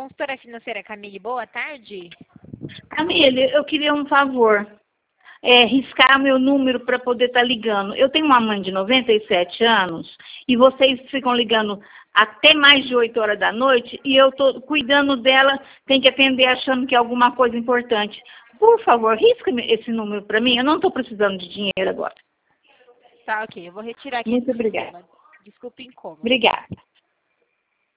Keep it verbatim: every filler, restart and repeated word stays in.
Consultora financeira Camille, boa tarde. Camille, eu queria um favor. É, riscar meu número para poder estar tá ligando. Eu tenho uma mãe de noventa e sete anos e vocês ficam ligando até mais de oito horas da noite e eu estou cuidando dela, tem que atender achando que é alguma coisa importante. Por favor, risca esse número para mim. Eu não estou precisando de dinheiro agora. Tá, ok. Eu vou retirar aqui. Muito obrigada. Desculpe o incômodo. Obrigada.